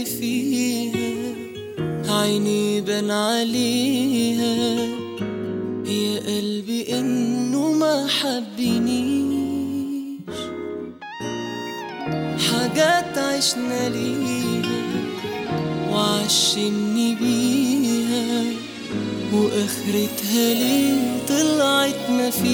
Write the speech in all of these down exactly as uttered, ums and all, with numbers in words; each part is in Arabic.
فيها عيني بان عليها يا قلبي إنه ما حبنيش. حاجات عشنا ليها وعشمني بيها وآخرتها ليه طلعت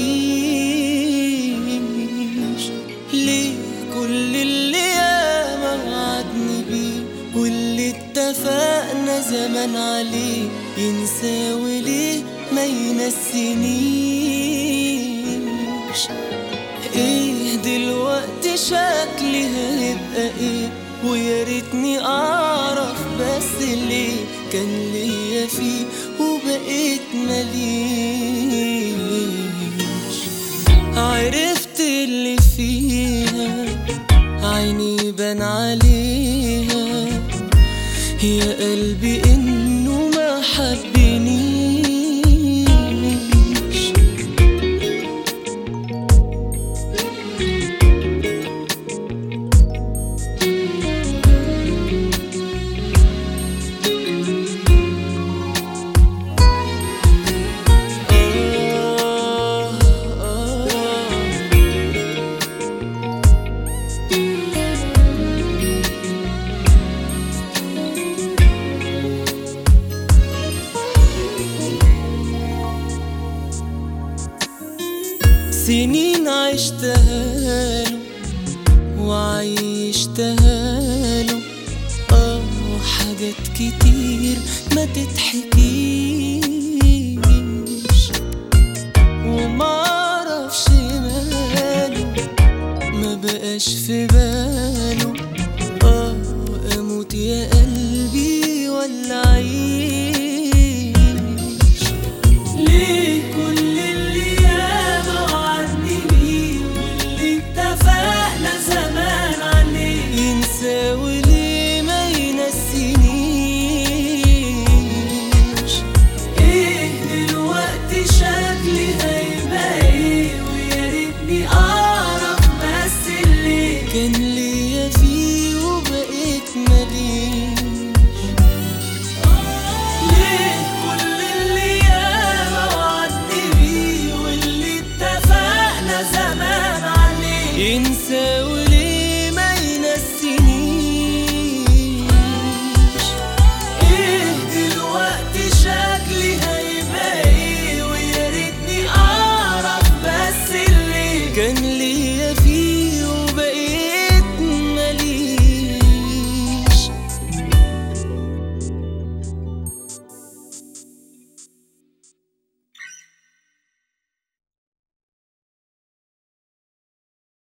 مفيش. ليه كل اللي ياما وعدني بيه واللي اتفقنا زمان عليه ينسى وليه ما ينسينيش. ايه دلوقتي شكلي هيبقى ايه ويا ريتني اعرف بس ليه كان ليا فيه وبقيت مليش. عرفت اللي فيها عيني بان عليها يا قلبي إنه ما حبنيش. سنين عشتها له وعيشتها له اه حاجات كتير ما تتحكيش ومعرفش ماله ما بقاش في بالي